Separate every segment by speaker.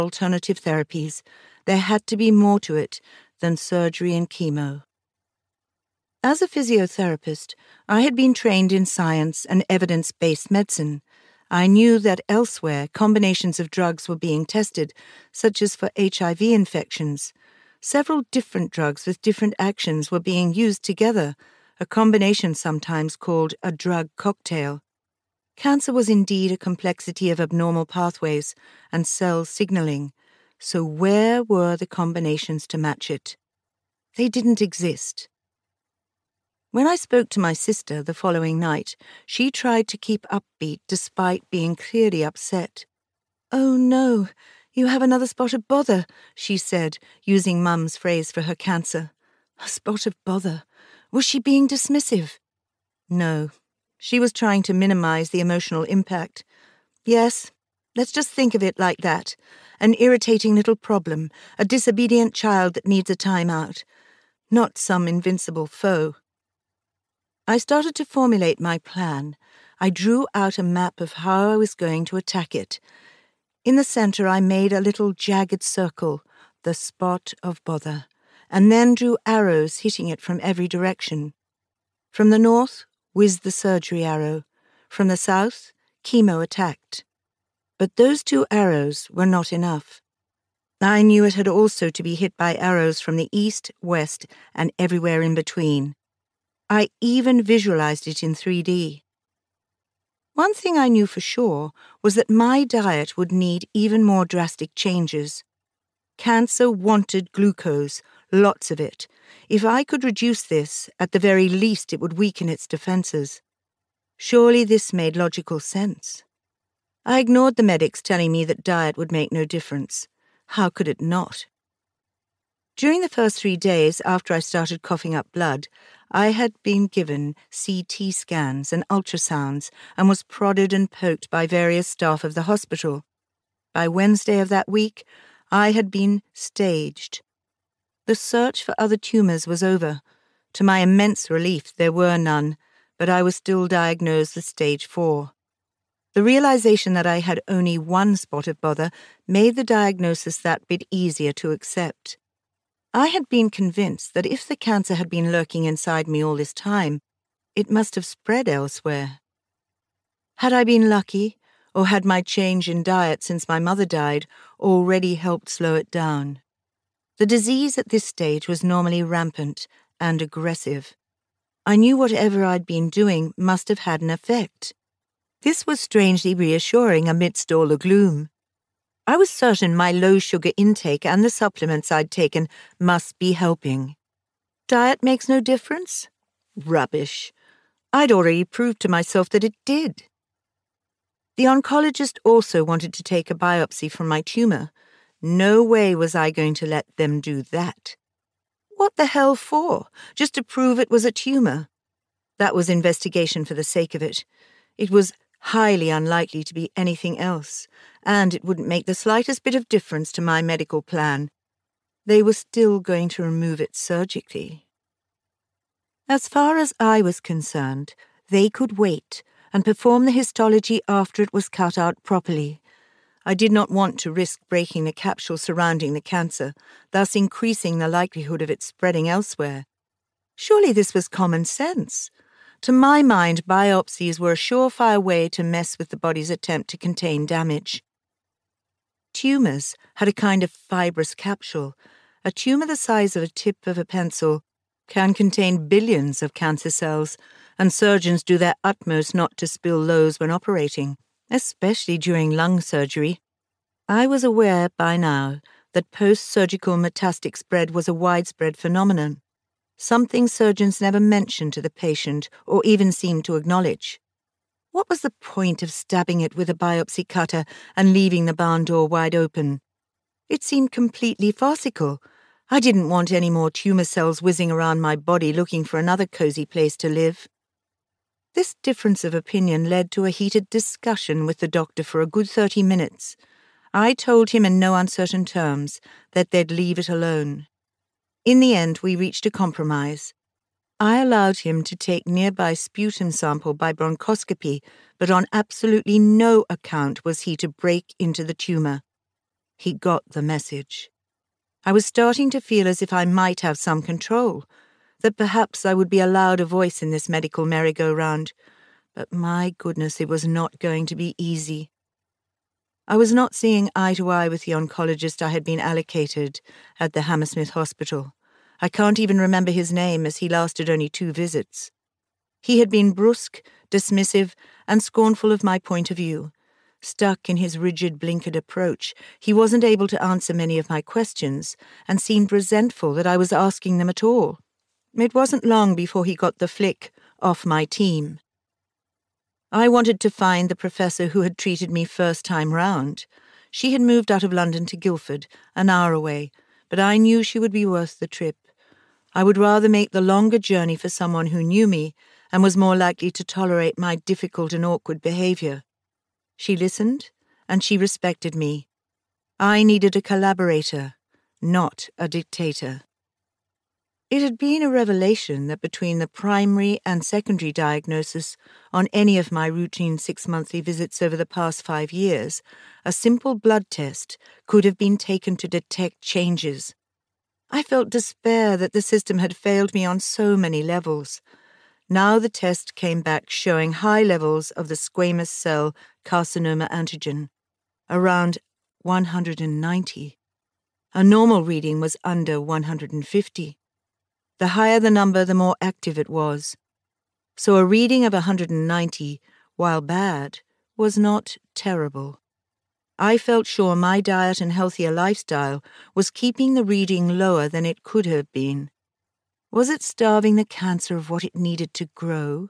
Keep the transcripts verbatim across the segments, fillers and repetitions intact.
Speaker 1: alternative therapies. There had to be more to it than surgery and chemo. As a physiotherapist, I had been trained in science and evidence-based medicine. I knew that elsewhere combinations of drugs were being tested, such as for H I V infections. Several different drugs with different actions were being used together, a combination sometimes called a drug cocktail. Cancer was indeed a complexity of abnormal pathways and cell signaling, so where were the combinations to match it? They didn't exist. When I spoke to my sister the following night, she tried to keep upbeat despite being clearly upset. "Oh no, you have another spot of bother," she said, using Mum's phrase for her cancer. A spot of bother. Was she being dismissive? No. She was trying to minimize the emotional impact. Yes, let's just think of it like that. An irritating little problem, a disobedient child that needs a timeout. Not some invincible foe. I started to formulate my plan. I drew out a map of how I was going to attack it. In the center, I made a little jagged circle, the spot of bother, and then drew arrows hitting it from every direction. From the north, whizzed the surgery arrow. From the south, chemo attacked. But those two arrows were not enough. I knew it had also to be hit by arrows from the east, west, and everywhere in between. I even visualized it in three D. One thing I knew for sure was that my diet would need even more drastic changes. Cancer wanted glucose, lots of it. If I could reduce this, at the very least it would weaken its defenses. Surely this made logical sense. I ignored the medics telling me that diet would make no difference. How could it not? During the first three days after I started coughing up blood, I had been given C T scans and ultrasounds and was prodded and poked by various staff of the hospital. By Wednesday of that week, I had been staged. The search for other tumors was over. To my immense relief, there were none, but I was still diagnosed with stage four. The realization that I had only one spot of bother made the diagnosis that bit easier to accept. I had been convinced that if the cancer had been lurking inside me all this time, it must have spread elsewhere. Had I been lucky, or had my change in diet since my mother died already helped slow it down? The disease at this stage was normally rampant and aggressive. I knew whatever I'd been doing must have had an effect. This was strangely reassuring amidst all the gloom. I was certain my low-sugar intake and the supplements I'd taken must be helping. Diet makes no difference? Rubbish. I'd already proved to myself that it did. The oncologist also wanted to take a biopsy from my tumor. No way was I going to let them do that. What the hell for? Just to prove it was a tumor? That was investigation for the sake of it. It was highly unlikely to be anything else, and it wouldn't make the slightest bit of difference to my medical plan. They were still going to remove it surgically. As far as I was concerned, they could wait and perform the histology after it was cut out properly. I did not want to risk breaking the capsule surrounding the cancer, thus increasing the likelihood of it spreading elsewhere. Surely this was common sense. To my mind, biopsies were a surefire way to mess with the body's attempt to contain damage. Tumors had a kind of fibrous capsule. A tumor the size of a tip of a pencil can contain billions of cancer cells, and surgeons do their utmost not to spill loads when operating, especially during lung surgery. I was aware by now that post-surgical metastatic spread was a widespread phenomenon, something surgeons never mentioned to the patient or even seemed to acknowledge. What was the point of stabbing it with a biopsy cutter and leaving the barn door wide open? It seemed completely farcical. I didn't want any more tumor cells whizzing around my body looking for another cozy place to live. This difference of opinion led to a heated discussion with the doctor for a good thirty minutes. I told him in no uncertain terms that they'd leave it alone. In the end, we reached a compromise. I allowed him to take nearby sputum sample by bronchoscopy, but on absolutely no account was he to break into the tumor. He got the message. I was starting to feel as if I might have some control, that perhaps I would be allowed a voice in this medical merry-go-round. But my goodness, it was not going to be easy. I was not seeing eye to eye with the oncologist I had been allocated at the Hammersmith Hospital. I can't even remember his name, as he lasted only two visits. He had been brusque, dismissive, and scornful of my point of view. Stuck in his rigid, blinkered approach, he wasn't able to answer many of my questions, and seemed resentful that I was asking them at all. It wasn't long before he got the flick off my team. I wanted to find the professor who had treated me first time round. She had moved out of London to Guildford, an hour away, but I knew she would be worth the trip. I would rather make the longer journey for someone who knew me and was more likely to tolerate my difficult and awkward behaviour. She listened, and she respected me. I needed a collaborator, not a dictator. It had been a revelation that between the primary and secondary diagnosis on any of my routine six-monthly visits over the past five years, a simple blood test could have been taken to detect changes. I felt despair that the system had failed me on so many levels. Now the test came back showing high levels of the squamous cell carcinoma antigen, around one hundred ninety. A normal reading was under one hundred fifty. The higher the number, the more active it was. So a reading of one hundred ninety, while bad, was not terrible. I felt sure my diet and healthier lifestyle was keeping the reading lower than it could have been. Was it starving the cancer of what it needed to grow?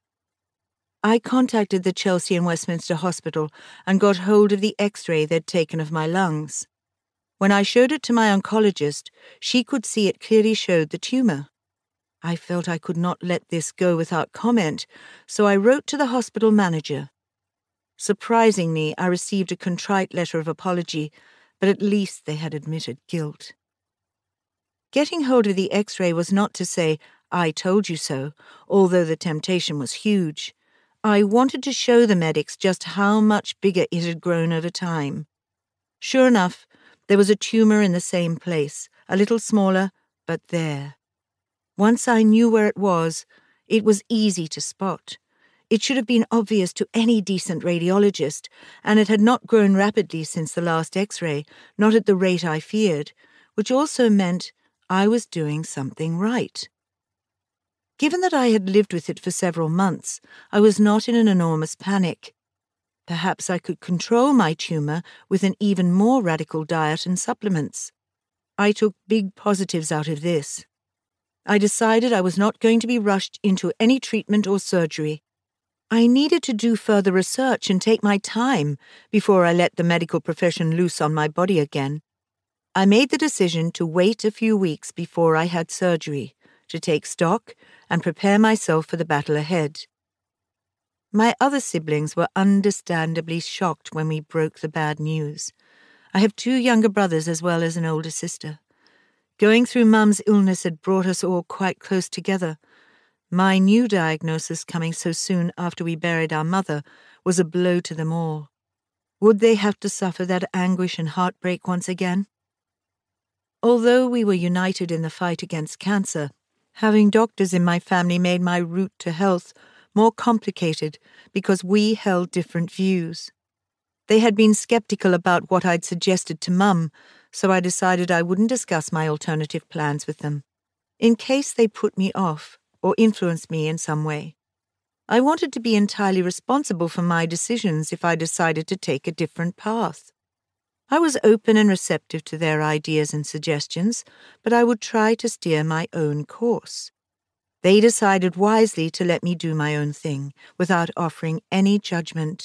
Speaker 1: I contacted the Chelsea and Westminster Hospital and got hold of the X-ray they'd taken of my lungs. When I showed it to my oncologist, she could see it clearly showed the tumour. I felt I could not let this go without comment, so I wrote to the hospital manager. Surprisingly, I received a contrite letter of apology, but at least they had admitted guilt. Getting hold of the X-ray was not to say, "I told you so," although the temptation was huge. I wanted to show the medics just how much bigger it had grown over time. Sure enough, there was a tumour in the same place, a little smaller, but there. Once I knew where it was, it was easy to spot. It should have been obvious to any decent radiologist, and it had not grown rapidly since the last X-ray, not at the rate I feared, which also meant I was doing something right. Given that I had lived with it for several months, I was not in an enormous panic. Perhaps I could control my tumour with an even more radical diet and supplements. I took big positives out of this. I decided I was not going to be rushed into any treatment or surgery. I needed to do further research and take my time before I let the medical profession loose on my body again. I made the decision to wait a few weeks before I had surgery, to take stock and prepare myself for the battle ahead. My other siblings were understandably shocked when we broke the bad news. I have two younger brothers as well as an older sister. Going through Mum's illness had brought us all quite close together. My new diagnosis coming so soon after we buried our mother was a blow to them all. Would they have to suffer that anguish and heartbreak once again? Although we were united in the fight against cancer, having doctors in my family made my route to health more complicated because we held different views. They had been skeptical about what I'd suggested to Mum, so I decided I wouldn't discuss my alternative plans with them, in case they put me off or influenced me in some way. I wanted to be entirely responsible for my decisions if I decided to take a different path. I was open and receptive to their ideas and suggestions, but I would try to steer my own course. They decided wisely to let me do my own thing, without offering any judgment.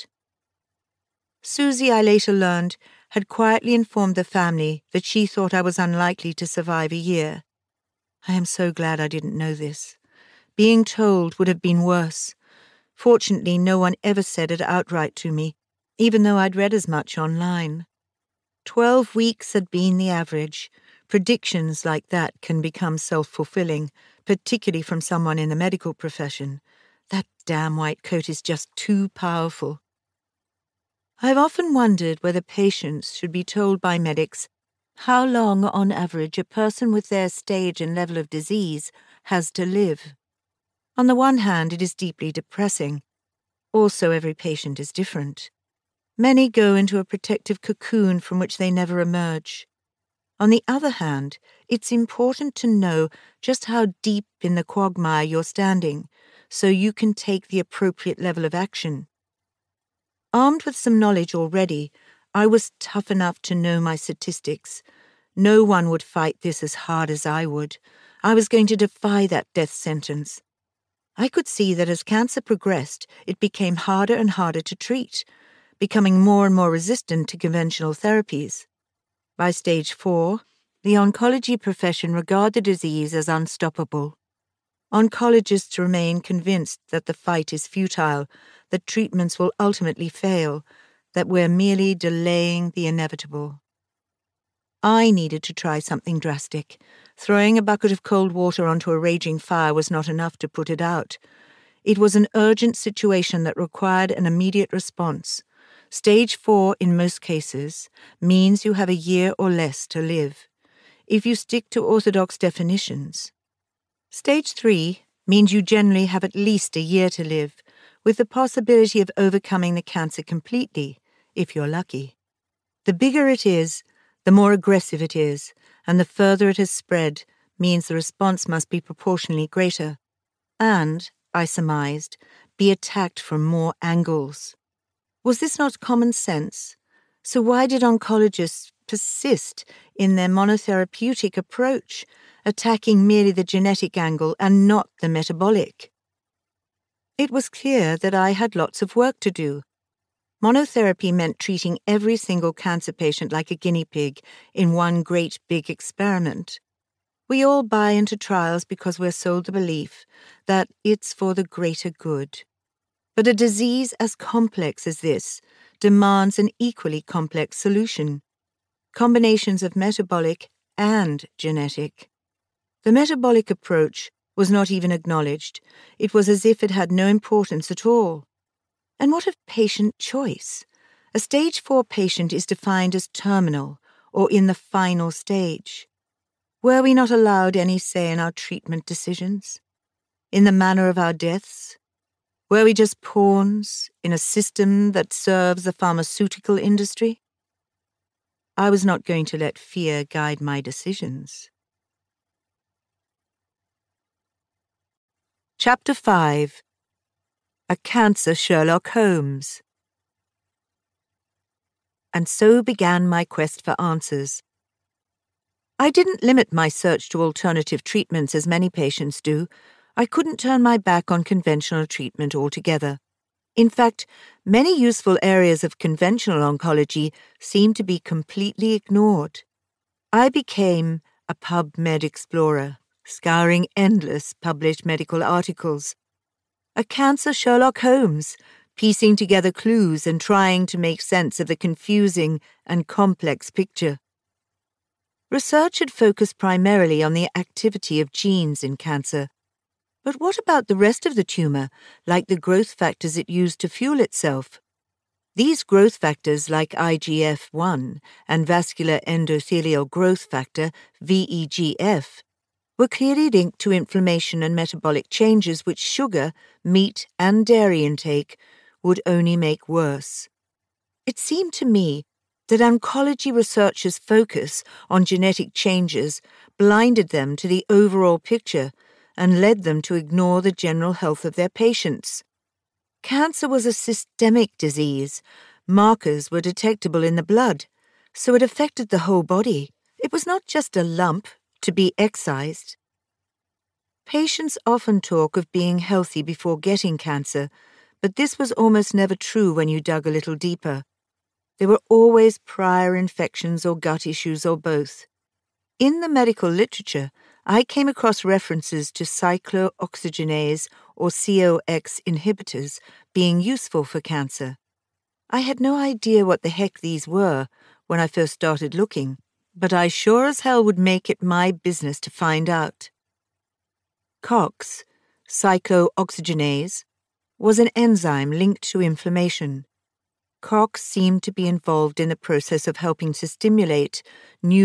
Speaker 1: Susie, I later learned, had quietly informed the family that she thought I was unlikely to survive a year. I am so glad I didn't know this. Being told would have been worse. Fortunately, no one ever said it outright to me, even though I'd read as much online. Twelve weeks had been the average. Predictions like that can become self-fulfilling, particularly from someone in the medical profession. That damn white coat is just too powerful. I've often wondered whether patients should be told by medics how long, on average, a person with their stage and level of disease has to live. On the one hand, it is deeply depressing. Also, every patient is different. Many go into a protective cocoon from which they never emerge. On the other hand, it's important to know just how deep in the quagmire you're standing, so you can take the appropriate level of action. Armed with some knowledge already, I was tough enough to know my statistics. No one would fight this as hard as I would. I was going to defy that death sentence. I could see that as cancer progressed, it became harder and harder to treat, becoming more and more resistant to conventional therapies. By stage four, the oncology profession regard the disease as unstoppable. Oncologists remain convinced that the fight is futile, that treatments will ultimately fail, that we're merely delaying the inevitable. I needed to try something drastic. Throwing a bucket of cold water onto a raging fire was not enough to put it out. It was an urgent situation that required an immediate response. Stage four, in most cases, means you have a year or less to live, if you stick to orthodox definitions. Stage three means you generally have at least a year to live, with the possibility of overcoming the cancer completely, if you're lucky. The bigger it is, the more aggressive it is, and the further it has spread means the response must be proportionally greater, and, I surmised, be attacked from more angles. Was this not common sense? So why did oncologists persist in their monotherapeutic approach, attacking merely the genetic angle and not the metabolic? It was clear that I had lots of work to do. Monotherapy meant treating every single cancer patient like a guinea pig in one great big experiment. We all buy into trials because we're sold the belief that it's for the greater good. But a disease as complex as this demands an equally complex solution. Combinations of metabolic and genetic. The metabolic approach was not even acknowledged. It was as if it had no importance at all. And what of patient choice? A stage four patient is defined as terminal or in the final stage. Were we not allowed any say in our treatment decisions? In the manner of our deaths? Were we just pawns in a system that serves the pharmaceutical industry? I was not going to let fear guide my decisions. Chapter five. A Cancer Sherlock Holmes. And so began my quest for answers. I didn't limit my search to alternative treatments as many patients do. I couldn't turn my back on conventional treatment altogether. In fact, many useful areas of conventional oncology seemed to be completely ignored. I became a PubMed explorer, scouring endless published medical articles. A cancer Sherlock Holmes, piecing together clues and trying to make sense of the confusing and complex picture. Research had focused primarily on the activity of genes in cancer. But what about the rest of the tumor, like the growth factors it used to fuel itself? These growth factors, like I G F one and vascular endothelial growth factor, V E G F, were clearly linked to inflammation and metabolic changes which sugar, meat, and dairy intake would only make worse. It seemed to me that oncology researchers' focus on genetic changes blinded them to the overall picture and led them to ignore the general health of their patients. Cancer was a systemic disease. Markers were detectable in the blood, so it affected the whole body. It was not just a lump to be excised. Patients often talk of being healthy before getting cancer, but this was almost never true when you dug a little deeper. There were always prior infections or gut issues or both. In the medical literature, I came across references to cyclooxygenase or C O X inhibitors being useful for cancer. I had no idea what the heck these were when I first started looking, but I sure as hell would make it my business to find out. COX, cyclooxygenase, was an enzyme linked to inflammation. Cox seemed to be involved in the process of helping to stimulate new